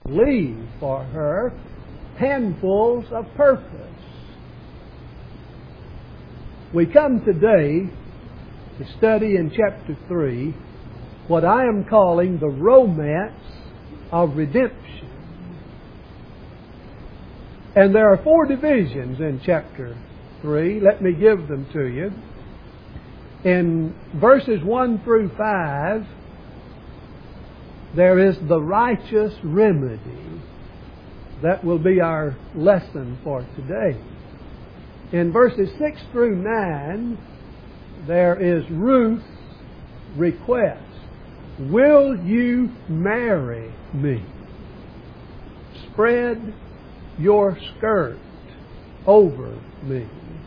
leave for her handfuls of purpose. We come today to study in chapter 3 what I am calling the romance of redemption. And there are 4 divisions in chapter 3. Let me give them to you. In verses 1 through 5, there is the righteous remedy. That will be our lesson for today. In verses 6 through 9, there is Ruth's request. Will you marry me? Spread your skirt over me.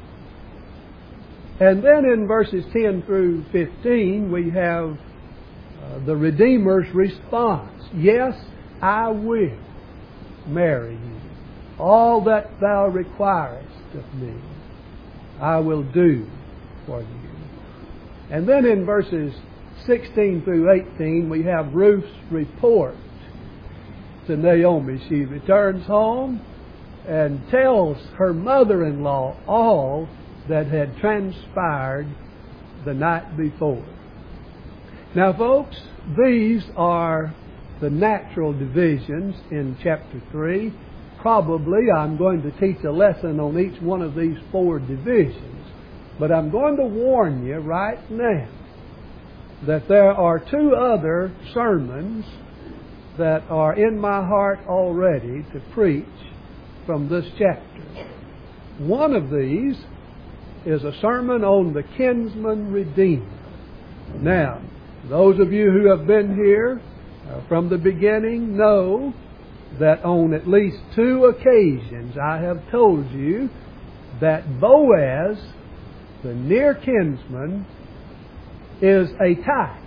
And then in verses 10 through 15, we have the Redeemer's response. Yes, I will marry you. All that thou requirest of me, I will do for you. And then in verses 16 through 18, we have Ruth's report to Naomi. She returns home and tells her mother-in-law all that had transpired the night before. Now, folks, these are the natural divisions in chapter 3. Probably I'm going to teach a lesson on each one of these 4 divisions. But I'm going to warn you right now that there are 2 other sermons that are in my heart already to preach from this chapter. One of these is a sermon on the kinsman redeemer. Now, those of you who have been here from the beginning know that on at least 2 occasions I have told you that Boaz, the near kinsman, is a type.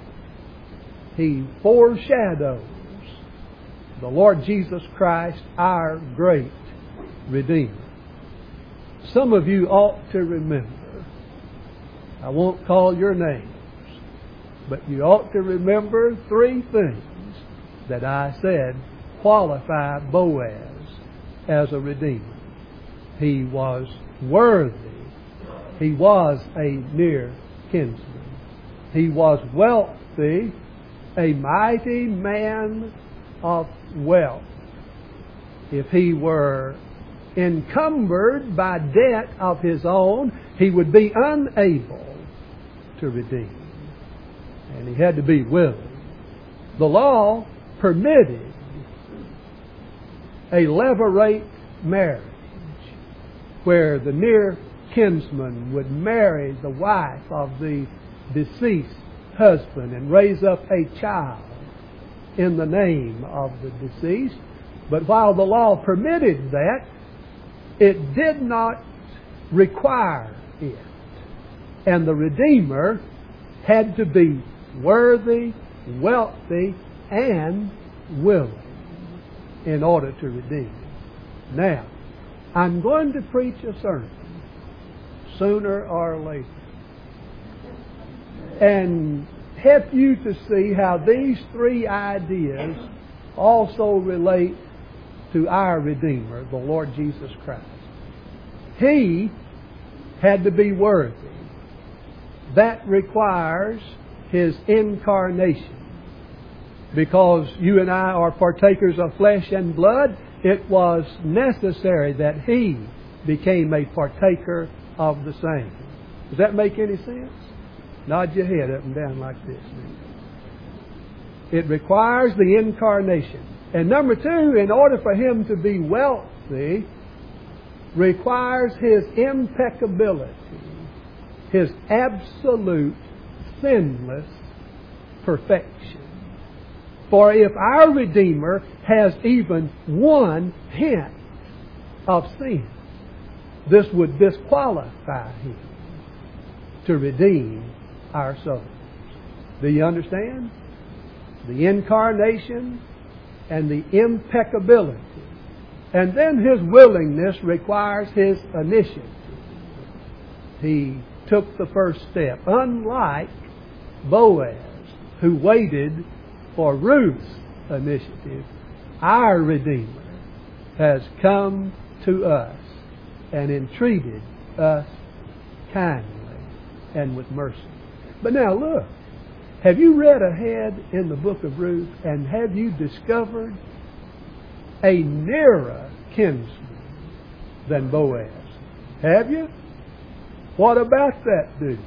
He foreshadows the Lord Jesus Christ, our great Redeemer. Some of you ought to remember, I won't call your names, but you ought to remember 3 things that I said qualify Boaz as a Redeemer. He was worthy. He was a near kinsman. He was wealthy, a mighty man of wealth. If he were encumbered by debt of his own, he would be unable to redeem. And he had to be willing. The law permitted a levirate marriage where the near kinsman would marry the wife of the deceased husband and raise up a child in the name of the deceased. But while the law permitted that, it did not require it. And the Redeemer had to be worthy, wealthy, and willing in order to redeem. Now, I'm going to preach a sermon sooner or later and help you to see how these 3 ideas also relate to our Redeemer, the Lord Jesus Christ. He had to be worthy. That requires His incarnation. Because you and I are partakers of flesh and blood, it was necessary that He became a partaker of the same. Does that make any sense? Nod your head up and down like this. It requires the incarnation. And number 2, in order for Him to be wealthy, requires His impeccability, His absolute sinless perfection. For if our Redeemer has even 1 hint of sin, this would disqualify Him to redeem our souls. Do you understand? The incarnation and the impeccability. And then His willingness requires His initiative. He took the first step, unlike Boaz, who waited for Ruth's initiative our Redeemer, has come to us and entreated us kindly and with mercy. But now look, have you read ahead in the book of Ruth, and have you discovered a nearer kinsman than Boaz? Have you? What about that dude?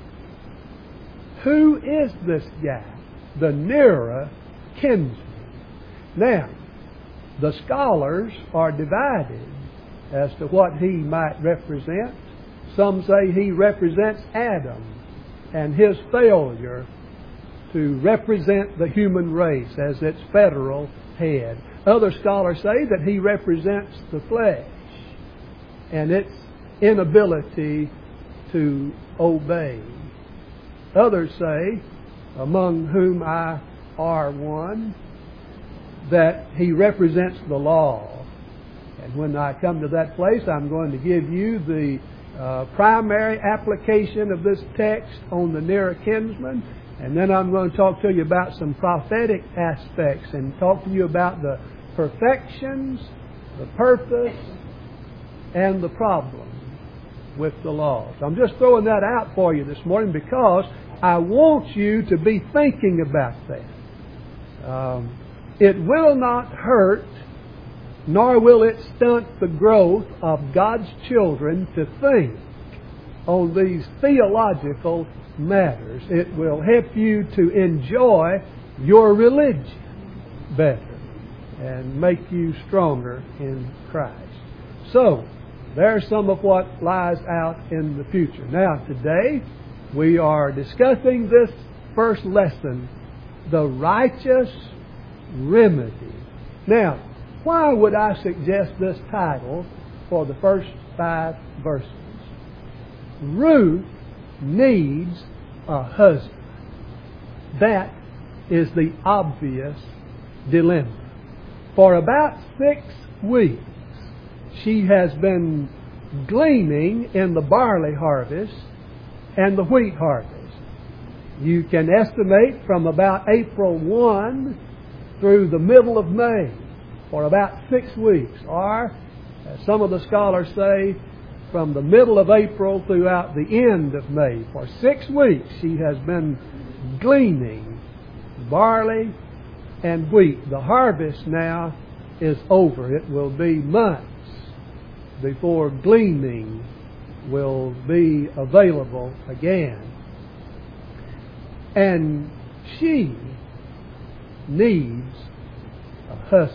Who is this guy? The nearer kinsman. Now, the scholars are divided as to what he might represent. Some say he represents Adam and his failure to represent the human race as its federal head. Other scholars say that he represents the flesh and its inability to obey. Others say, among whom I are one, that he represents the law. And when I come to that place, I'm going to give you the primary application of this text on the nearer kinsman, and then I'm going to talk to you about some prophetic aspects and talk to you about the perfections, the purpose, and the problem with the law. So I'm just throwing that out for you this morning because I want you to be thinking about that. It will not hurt, nor will it stunt the growth of God's children to think on these theological matters. It will help you to enjoy your religion better and make you stronger in Christ. So, there's some of what lies out in the future. Now, today, we are discussing this first lesson, the righteous remedy. Now, why would I suggest this title for the first 5 verses? Ruth needs a husband. That is the obvious dilemma. For about 6 weeks, she has been gleaning in the barley harvest and the wheat harvest. You can estimate from about April 1 through the middle of May, for about 6 weeks, or as some of the scholars say, from the middle of April throughout the end of May. For 6 weeks she has been gleaning barley and wheat. The harvest now is over. It will be months before gleaning will be available again. And she needs a husband.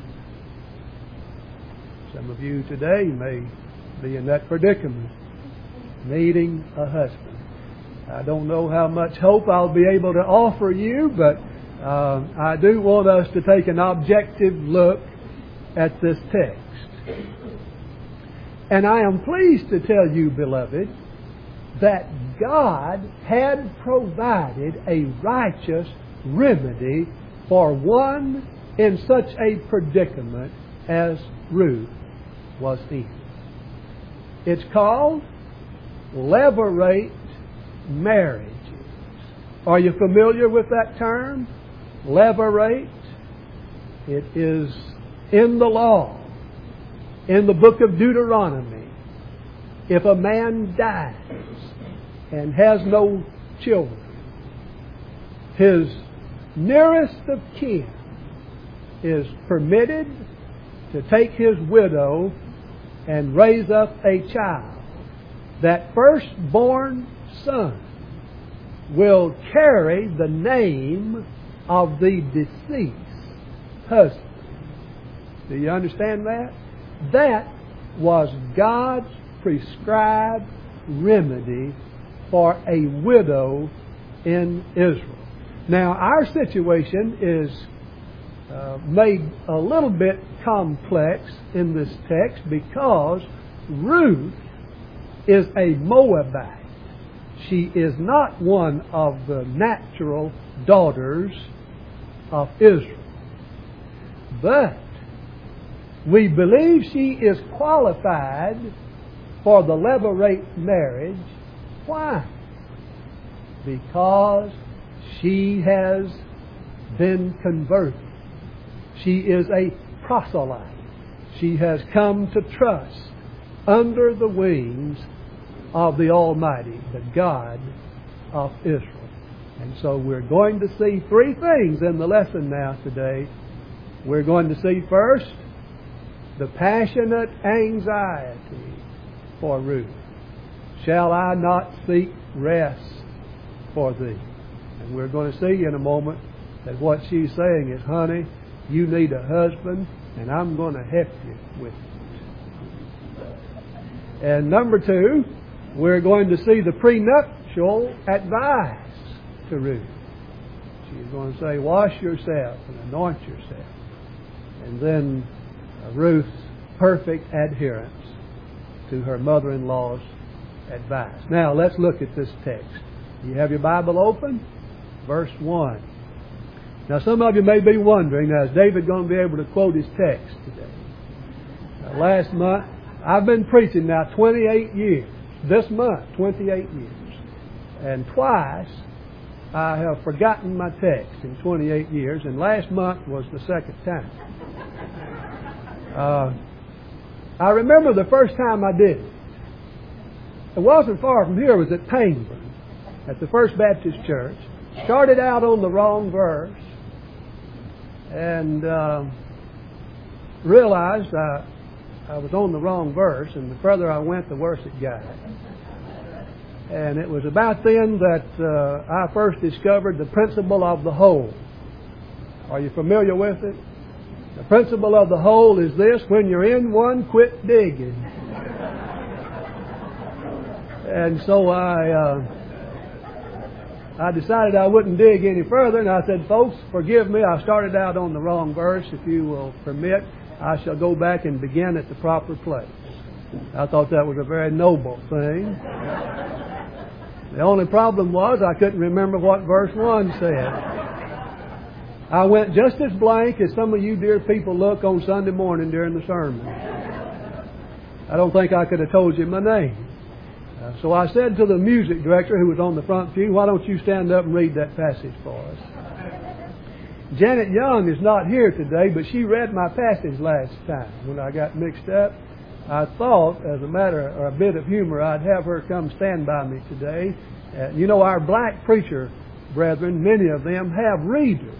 Some of you today may be in that predicament, needing a husband. I don't know how much hope I'll be able to offer you, but I do want us to take an objective look at this text. And I am pleased to tell you, beloved, that God had provided a righteous remedy for one in such a predicament as Ruth was in. It's called levirate marriages. Are you familiar with that term? Levirate. It is in the law, in the book of Deuteronomy. If a man dies and has no children, his nearest of kin is permitted to take his widow and raise up a child. That firstborn son will carry the name of the deceased husband. Do you understand that? That was God's prescribed remedy for a widow in Israel. Now, our situation is made a little bit complex in this text because Ruth is a Moabite. She is not one of the natural daughters of Israel. But we believe she is qualified for the levirate marriage. Why? Because she has been converted. She is a proselyte. She has come to trust under the wings of the Almighty, the God of Israel. And so we're going to see three things in the lesson now today. We're going to see first the passionate anxiety for Ruth. Shall I not seek rest for thee? And we're going to see in a moment that what she's saying is, honey, you need a husband, and I'm going to help you with it. And number two, we're going to see the prenuptial advice to Ruth. She's going to say, wash yourself and anoint yourself. And then Ruth's perfect adherence to her mother-in-law's advice. Now, let's look at this text. You have your Bible open? Verse 1. Now, some of you may be wondering, now, is David going to be able to quote his text today? Now, last month, I've been preaching now 28 years. This month, 28 years. And twice, I have forgotten my text in 28 years, and last month was the second time. I remember the first time I did it. It wasn't far from here. It was at Painburn, at the First Baptist Church. Started out on the wrong verse, and realized I was on the wrong verse, and the further I went, the worse it got. And it was about then that I first discovered the principle of the whole. Are you familiar with it? The principle of the whole is this: when you're in one, quit digging. And so I decided I wouldn't dig any further, and I said, folks, forgive me, I started out on the wrong verse. If you will permit, I shall go back and begin at the proper place. I thought that was a very noble thing. The only problem was I couldn't remember what verse 1 said. I went just as blank as some of you dear people look on Sunday morning during the sermon. I don't think I could have told you my name. So I said to the music director who was on the front pew, why don't you stand up and read that passage for us? Janet Young is not here today, but she read my passage last time when I got mixed up. I thought, as a matter or a bit of humor, I'd have her come stand by me today. You know, our black preacher brethren, many of them have readers.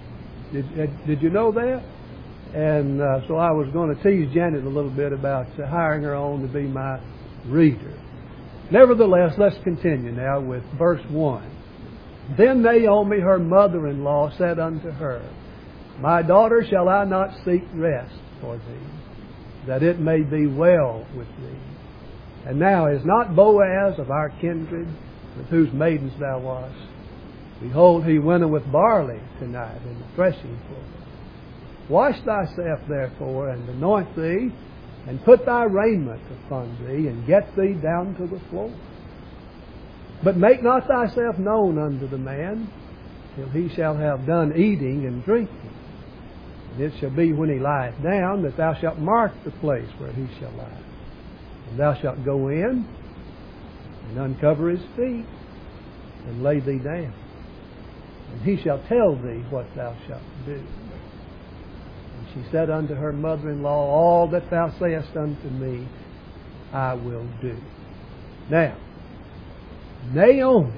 Did you know that? And so I was going to tease Janet a little bit about hiring her on to be my reader. Nevertheless, let's continue now with verse 1. Then Naomi, her mother-in-law, said unto her, My daughter, shall I not seek rest for thee, that it may be well with thee? And now is not Boaz of our kindred, with whose maidens thou wast? Behold, he winnoweth with barley tonight in the threshing floor. Wash thyself therefore, and anoint thee, and put thy raiment upon thee, and get thee down to the floor. But make not thyself known unto the man, till he shall have done eating and drinking. And it shall be when he lieth down, that thou shalt mark the place where he shall lie. And thou shalt go in, and uncover his feet, and lay thee down. And he shall tell thee what thou shalt do. She said unto her mother-in-law, All that thou sayest unto me, I will do. Now, Naomi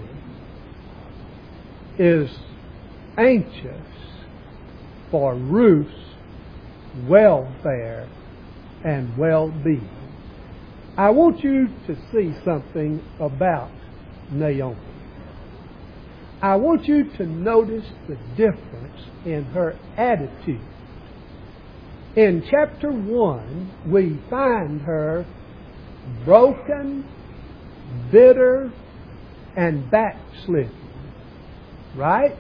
is anxious for Ruth's welfare and well-being. I want you to see something about Naomi. I want you to notice the difference in her attitude. In chapter 1, we find her broken, bitter, and backslidden. Right?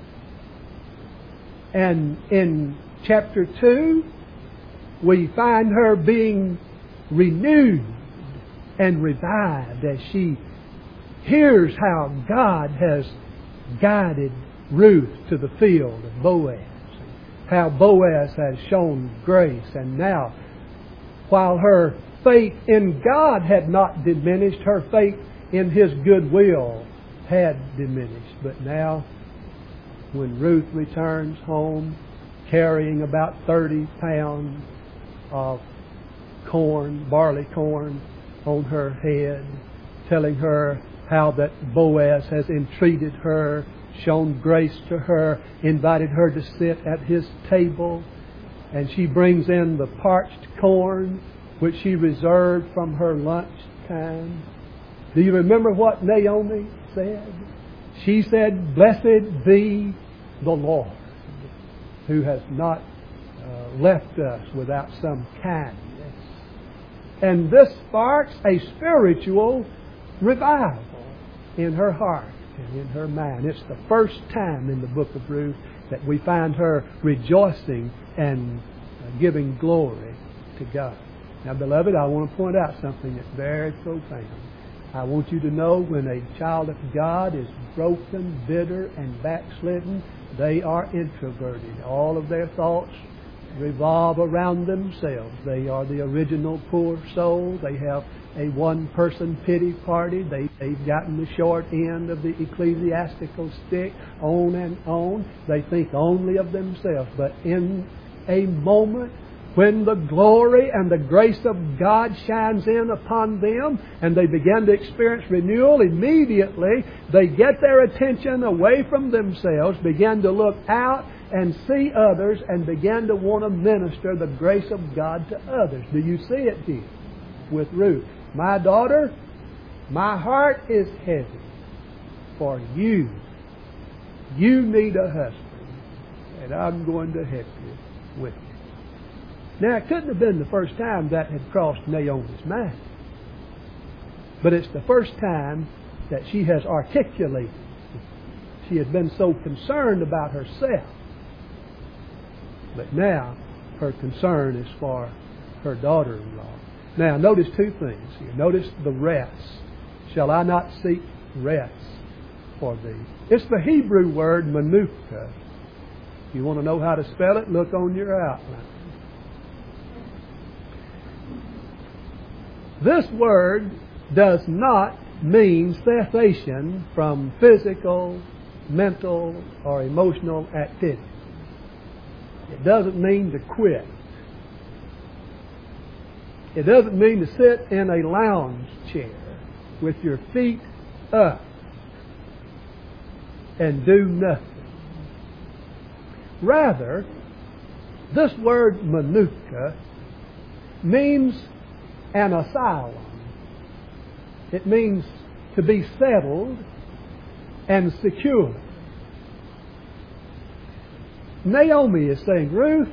And in chapter 2, we find her being renewed and revived as she hears how God has guided Ruth to the field of Boaz. How Boaz has shown grace. And now, while her faith in God had not diminished, her faith in His goodwill had diminished. But now, when Ruth returns home, carrying about 30 pounds of corn, barley corn, on her head, telling her how that Boaz has entreated her, shown grace to her, invited her to sit at his table, and she brings in the parched corn which she reserved from her lunch time. Do you remember what Naomi said? She said, "Blessed be the Lord, who has not left us without some kindness." And this sparks a spiritual revival in her heart and in her mind. It's the first time in the book of Ruth that we find her rejoicing and giving glory to God. Now, beloved, I want to point out something that's very profound. I want you to know when a child of God is broken, bitter, and backslidden, they are introverted. All of their thoughts revolve around themselves. They are the original poor soul. They have a one-person pity party. They've gotten the short end of the ecclesiastical stick, on and on. They think only of themselves. But in a moment when the glory and the grace of God shines in upon them and they begin to experience renewal, immediately they get their attention away from themselves, begin to look out and see others, and begin to want to minister the grace of God to others. Do you see it here with Ruth? "My daughter, my heart is heavy for you. You need a husband, and I'm going to help you with it." Now, it couldn't have been the first time that had crossed Naomi's mind, but it's the first time that she has articulated. She had been so concerned about herself, but now her concern is for her daughter-in-law. Now, notice two things here. Notice the rest. "Shall I not seek rest for thee?" It's the Hebrew word manuka. If you want to know how to spell it, look on your outline. This word does not mean cessation from physical, mental, or emotional activity. It doesn't mean to quit. It doesn't mean to sit in a lounge chair with your feet up and do nothing. Rather, this word manuka means an asylum. It means to be settled and secure. Naomi is saying, "Ruth,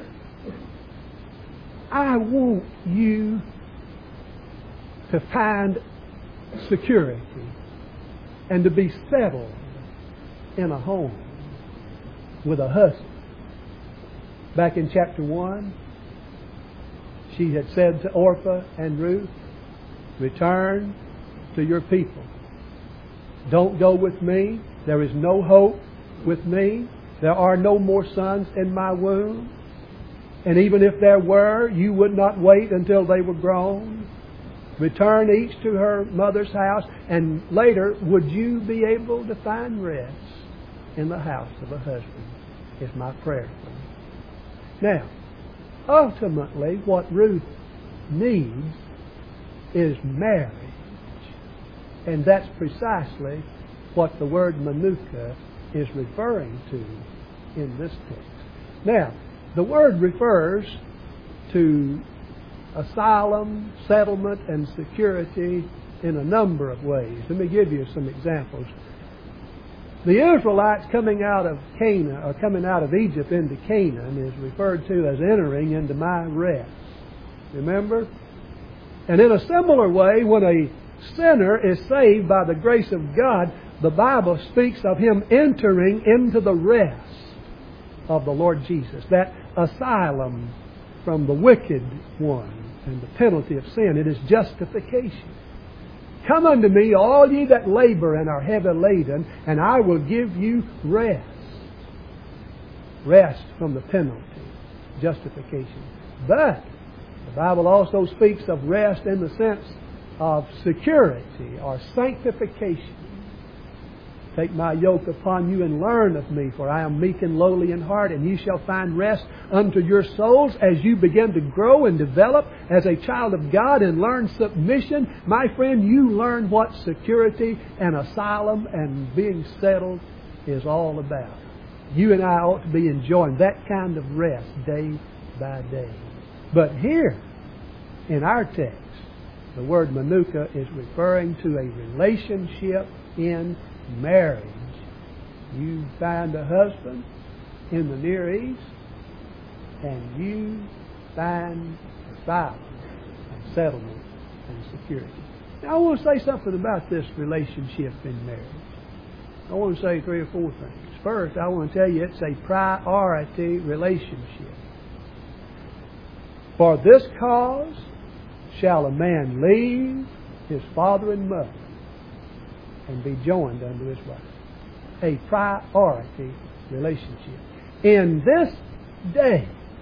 I want you to find security and to be settled in a home with a husband." Back in chapter 1, she had said to Orpah and Ruth, "Return to your people. Don't go with me. There is no hope with me. There are no more sons in my womb. And even if there were, you would not wait until they were grown. Return each to her mother's house, and later would you be able to find rest in the house of a husband," is my prayer for you. Now, ultimately, what Ruth needs is marriage. And that's precisely what the word manuka is referring to in this text. Now, the word refers to asylum, settlement, and security in a number of ways. Let me give you some examples. The Israelites coming out of Canaan, or coming out of Egypt into Canaan, is referred to as entering into my rest. Remember? And in a similar way, when a sinner is saved by the grace of God, the Bible speaks of him entering into the rest of the Lord Jesus, that asylum from the wicked one and the penalty of sin. It is justification. "Come unto me, all ye that labor and are heavy laden, and I will give you rest." Rest from the penalty, justification. But the Bible also speaks of rest in the sense of security or sanctification. Take my yoke upon you and learn of me, for I am meek and lowly in heart, and ye shall find rest unto your souls. As you begin to grow and develop as a child of God and learn submission, my friend, you learn what security and asylum and being settled is all about. You and I ought to be enjoying that kind of rest day by day. But here, in our text, the word manuka is referring to a relationship in marriage. You find a husband in the Near East, and you find asylum and settlement and security. Now, I want to say something about this relationship in marriage. I want to say 3 or 4 things. First, I want to tell you it's a priority relationship. For this cause shall a man leave his father and mother and be joined unto his wife. A priority relationship. In this day,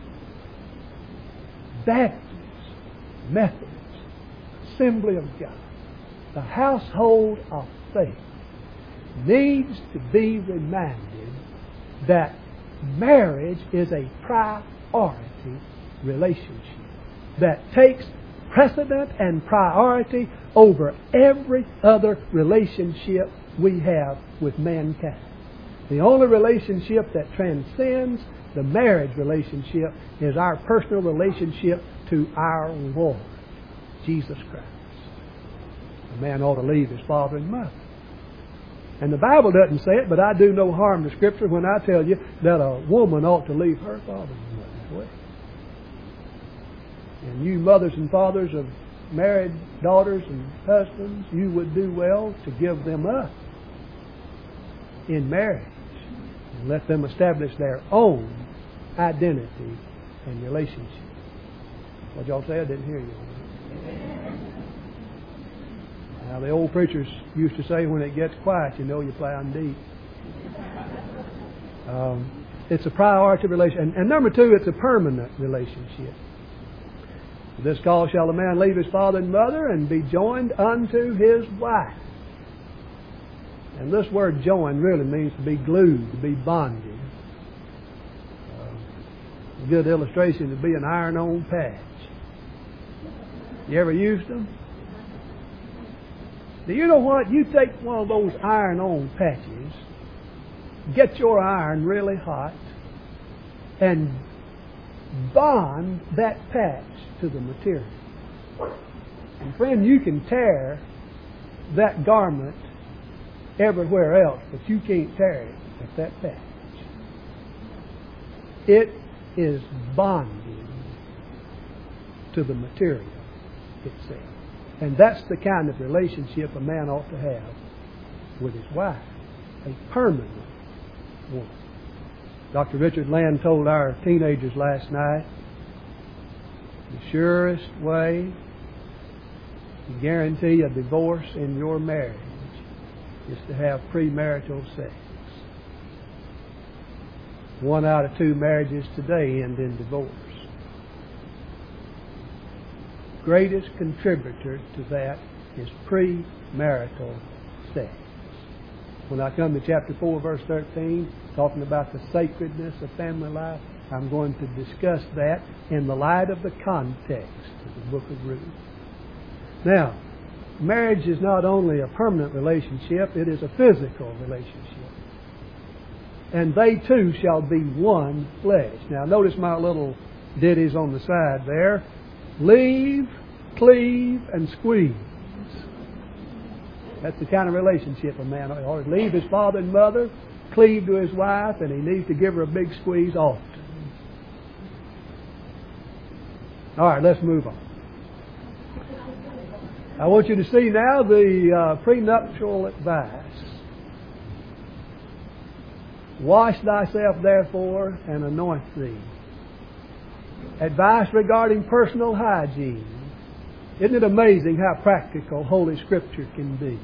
Baptists, Methodists, Assembly of God, the household of faith needs to be reminded that marriage is a priority relationship that takes precedent and priority over every other relationship we have with mankind. The only relationship that transcends the marriage relationship is our personal relationship to our Lord, Jesus Christ. A man ought to leave his father and mother. And the Bible doesn't say it, but I do no harm to Scripture when I tell you that a woman ought to leave her father and mother as well. And you mothers and fathers of married daughters and husbands, you would do well to give them up in marriage and let them establish their own identity and relationship. What y'all say? I didn't hear you. Now, the old preachers used to say, when it gets quiet, you know you're plowing deep. It's a priority relationship. And number 2, it's a permanent relationship. This cause shall a man leave his father and mother and be joined unto his wife. And this word joined really means to be glued, to be bonded. A good illustration would be an iron-on patch. You ever used them? Do you know what? You take one of those iron-on patches, get your iron really hot, and bond that patch to the material. And friend, you can tear that garment everywhere else, but you can't tear it at that patch. It is bonded to the material itself. And that's the kind of relationship a man ought to have with his wife. A permanent one. Dr. Richard Land told our teenagers last night, the surest way to guarantee a divorce in your marriage is to have premarital sex. 1 out of 2 marriages today end in divorce. Greatest contributor to that is premarital sex. When I come to chapter 4, verse 13, talking about the sacredness of family life, I'm going to discuss that in the light of the context of the book of Ruth. Now, marriage is not only a permanent relationship, it is a physical relationship. And they two shall be one flesh. Now, notice my little ditties on the side there. Leave, cleave, and squeeze. That's the kind of relationship a man ought to leave his father and mother, cleave to his wife, and he needs to give her a big squeeze often. All right, let's move on. I want you to see now the prenuptial advice. Wash thyself, therefore, and anoint thee. Advice regarding personal hygiene. Isn't it amazing how practical Holy Scripture can be?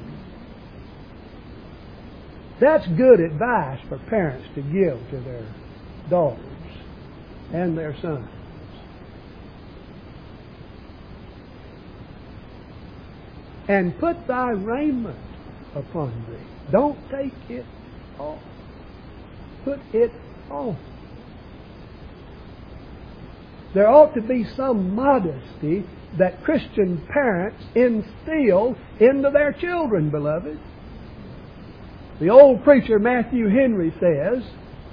That's good advice for parents to give to their daughters and their sons. And put thy raiment upon thee. Don't take it off. Put it on. There ought to be some modesty that Christian parents instill into their children, beloved. The old preacher Matthew Henry says,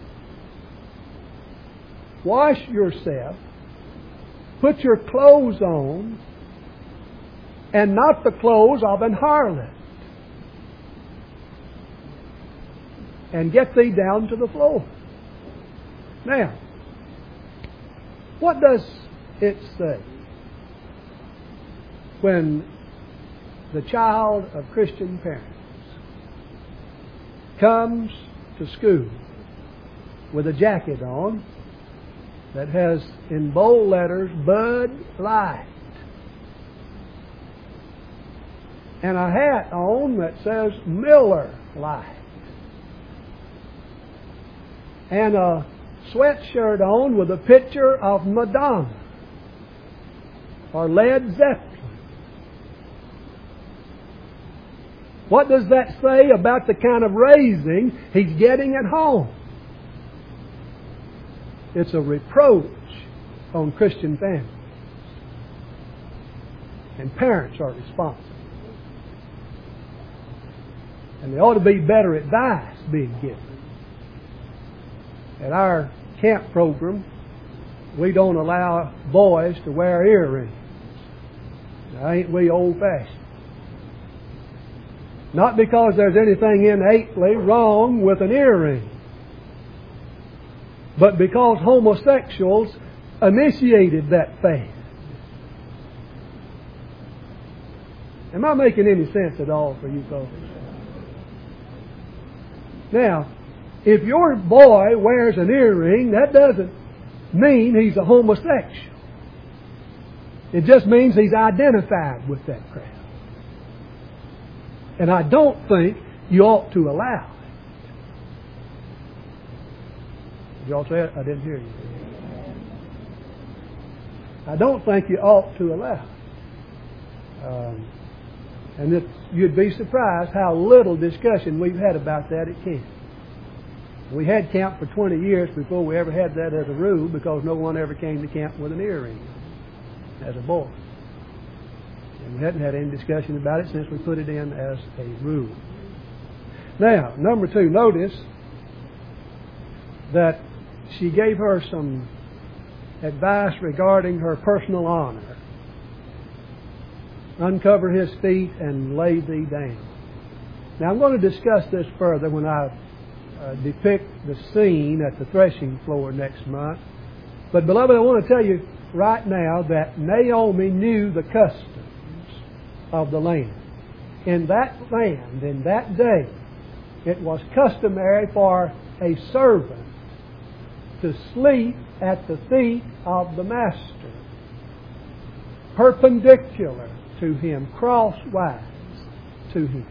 wash yourself, put your clothes on, and not the clothes of an harlot, and get thee down to the floor. Now, what does it say when the child of Christian parents comes to school with a jacket on that has in bold letters Bud Light and a hat on that says Miller Lite and a sweatshirt on with a picture of Madonna or Led Zeppelin? What does that say about the kind of raising he's getting at home? It's a reproach on Christian families. And parents are responsible. And there ought to be better advice being given. At our camp program, we don't allow boys to wear earrings. Now, ain't we old-fashioned? Not because there's anything innately wrong with an earring, but because homosexuals initiated that fad. Am I making any sense at all for you folks? Now, if your boy wears an earring, that doesn't mean he's a homosexual. It just means he's identified with that crowd. And I don't think you ought to allow it. Did y'all say it? I didn't hear you. I don't think you ought to allow it. And you'd be surprised how little discussion we've had about that at camp. We had camp for 20 years before we ever had that as a rule, because no one ever came to camp with an earring as a boy. And we hadn't had any discussion about it since we put it in as a rule. Now, number 2, notice that she gave her some advice regarding her personal honor. Uncover his feet and lay thee down. Now, I'm going to discuss this further when I depict the scene at the threshing floor next month. But, beloved, I want to tell you right now that Naomi knew the customs of the land. In that land, in that day, it was customary for a servant to sleep at the feet of the master, perpendicular to him, crosswise to him.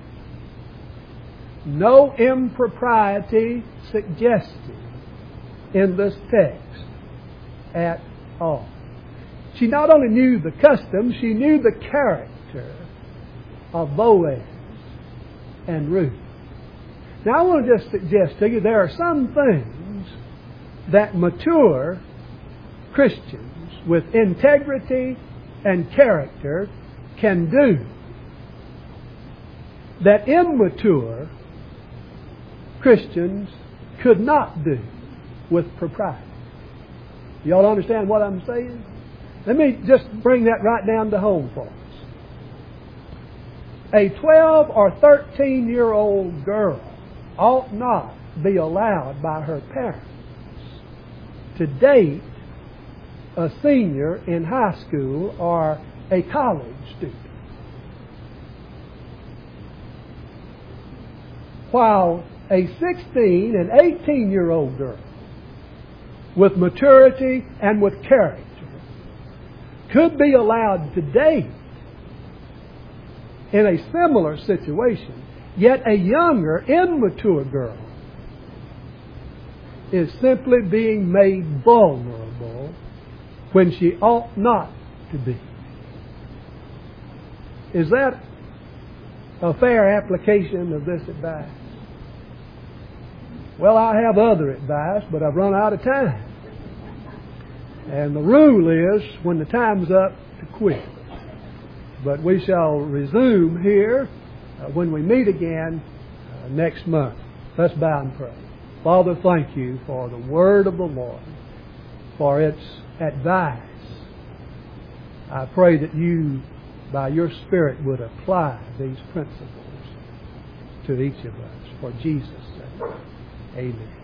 No impropriety suggested in this text at all. She not only knew the custom, she knew the character of Boaz and Ruth. Now I want to just suggest to you there are some things that mature Christians with integrity and character can do that immature Christians could not do with propriety. Y'all understand what I'm saying? Let me just bring that right down to home for us. A 12 or 13-year-old girl ought not be allowed by her parents to date a senior in high school or a college student, while a 16 and 18-year-old girl with maturity and with character could be allowed to date in a similar situation, yet a younger, immature girl is simply being made vulnerable when she ought not to be. Is that a fair application of this advice? Well, I have other advice, but I've run out of time. And the rule is, when the time's up, to quit. But we shall resume here when we meet again next month. Let's bow and pray. Father, thank you for the word of the Lord, for its advice. I pray that you, by your Spirit, would apply these principles to each of us. For Jesus' sake, amen.